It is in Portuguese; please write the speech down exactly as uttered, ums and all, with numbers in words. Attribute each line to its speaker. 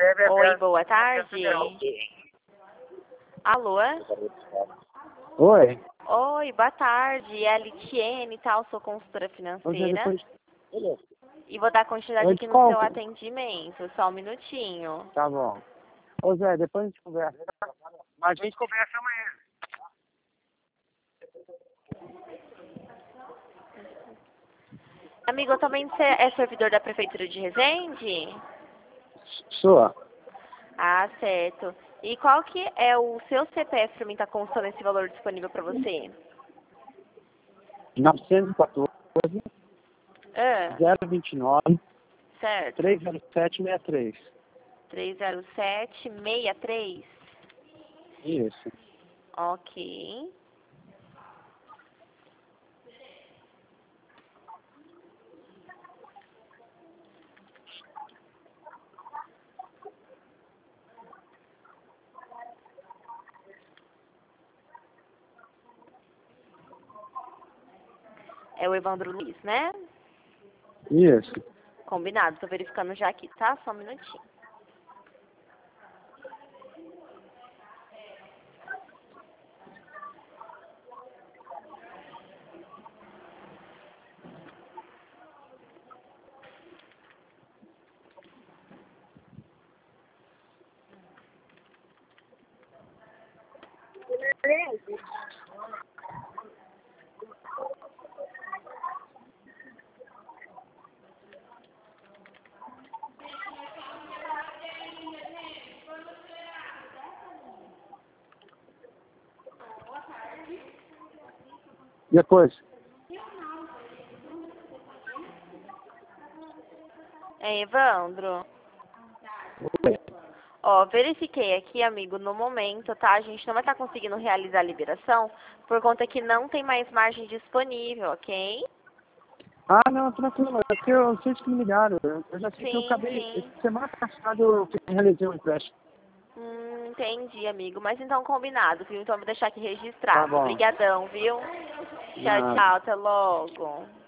Speaker 1: Oi, boa tarde. Alô?
Speaker 2: Oi.
Speaker 1: Oi, boa tarde. É a Litiene e tal, sou consultora
Speaker 2: Ô, Zé,
Speaker 1: financeira.
Speaker 2: depois...
Speaker 1: E vou dar continuidade
Speaker 2: Oi,
Speaker 1: aqui no seu
Speaker 2: desculpa.
Speaker 1: atendimento. Só um minutinho.
Speaker 2: Tá bom. Ô, Zé, depois a gente conversa. Mas a gente conversa amanhã.
Speaker 1: Amigo, também você é servidor da Prefeitura de Resende?
Speaker 2: Sua.
Speaker 1: Ah, certo. E qual que é o seu C P F para mim estar constando esse valor disponível para você?
Speaker 2: novecentos e quatorze,
Speaker 1: Ah,
Speaker 2: zero vinte e nove,
Speaker 1: certo.
Speaker 2: três zero sete seis três.
Speaker 1: três zero sete seis três.
Speaker 2: Isso.
Speaker 1: Ok. É o Evandro Luiz, né?
Speaker 2: Isso.
Speaker 1: Combinado, tô verificando já aqui, tá? Só um minutinho.
Speaker 2: Depois.
Speaker 1: É, Evandro?
Speaker 2: Oi.
Speaker 1: Ó, verifiquei aqui, amigo, no momento, tá? A gente não vai estar conseguindo realizar a liberação por conta que não tem mais margem disponível, ok?
Speaker 2: Ah, não, tranquilo. É porque eu sei que me ligaram. Eu eu já sei que eu
Speaker 1: Sim,
Speaker 2: acabei...
Speaker 1: sim.
Speaker 2: Semana passada eu realizei um empréstimo.
Speaker 1: Hum, entendi, amigo. Mas então combinado, viu? Então vou deixar aqui
Speaker 2: Tá
Speaker 1: registrado.
Speaker 2: bom.
Speaker 1: Obrigadão, viu? Tchau,
Speaker 2: Nada.
Speaker 1: tchau. Até logo.